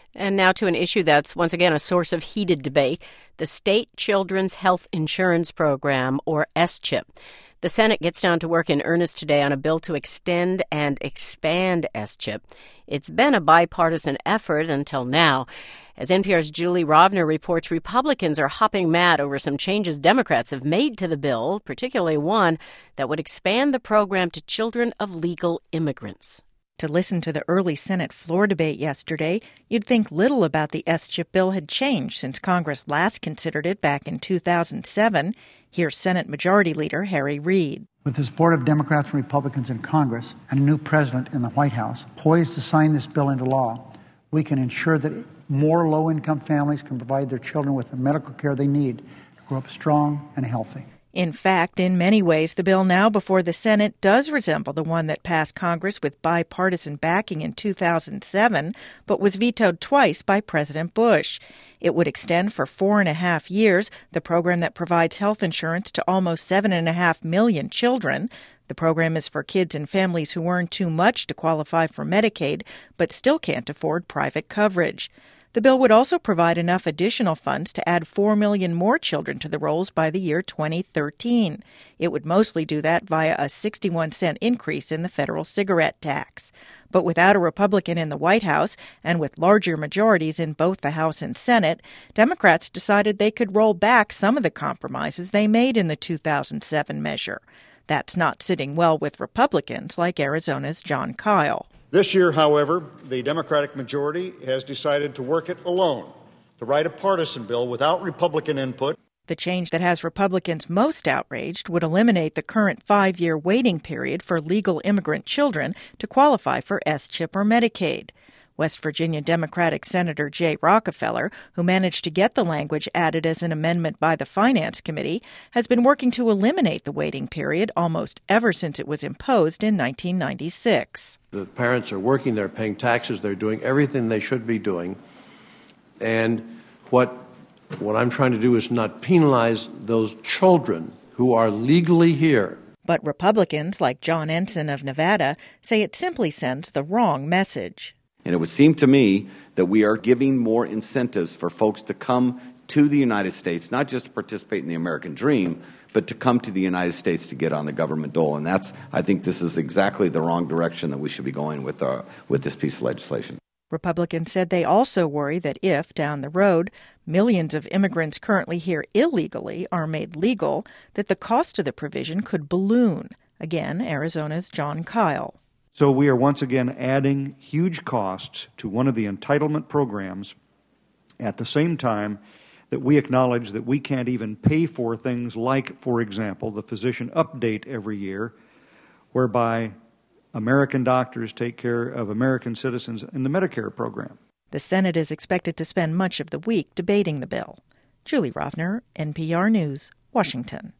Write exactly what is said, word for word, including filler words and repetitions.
And now to an issue that's once again a source of heated debate, the State Children's Health Insurance Program, or S CHIP. The Senate gets down to work in earnest today on a bill to extend and expand S CHIP. It's been a bipartisan effort until now. As N P R's Julie Rovner reports, Republicans are hopping mad over some changes Democrats have made to the bill, particularly one that would expand the program to children of legal immigrants. To listen to the early Senate floor debate yesterday, you'd think little about the S CHIP bill had changed since Congress last considered it back in two thousand seven. Here's Senate Majority Leader Harry Reid. With the support of Democrats and Republicans in Congress and a new president in the White House poised to sign this bill into law, we can ensure that more low-income families can provide their children with the medical care they need to grow up strong and healthy. In fact, in many ways, the bill now before the Senate does resemble the one that passed Congress with bipartisan backing in two thousand seven, but was vetoed twice by President Bush. It would extend for four and a half years the program that provides health insurance to almost seven and a half million children. The program is for kids and families who earn too much to qualify for Medicaid, but still can't afford private coverage. The bill would also provide enough additional funds to add four million more children to the rolls by the year twenty thirteen. It would mostly do that via a sixty-one cent increase in the federal cigarette tax. But without a Republican in the White House and with larger majorities in both the House and Senate, Democrats decided they could roll back some of the compromises they made in the two thousand seven measure. That's not sitting well with Republicans like Arizona's Jon Kyl. This year, however, the Democratic majority has decided to work it alone, to write a partisan bill without Republican input. The change that has Republicans most outraged would eliminate the current five-year waiting period for legal immigrant children to qualify for S CHIP or Medicaid. West Virginia Democratic Senator Jay Rockefeller, who managed to get the language added as an amendment by the Finance Committee, has been working to eliminate the waiting period almost ever since it was imposed in nineteen ninety-six. The parents are working, they're paying taxes, they're doing everything they should be doing. And what, what I'm trying to do is not penalize those children who are legally here. But Republicans, like John Ensign of Nevada, say it simply sends the wrong message. And it would seem to me that we are giving more incentives for folks to come to the United States, not just to participate in the American dream, but to come to the United States to get on the government dole. And that's, I think this is exactly the wrong direction that we should be going with, uh, with this piece of legislation. Republicans said they also worry that if, down the road, millions of immigrants currently here illegally are made legal, that the cost of the provision could balloon. Again, Arizona's Jon Kyl. So we are once again adding huge costs to one of the entitlement programs at the same time that we acknowledge that we can't even pay for things like, for example, the physician update every year, whereby American doctors take care of American citizens in the Medicare program. The Senate is expected to spend much of the week debating the bill. Julie Rovner, N P R News, Washington.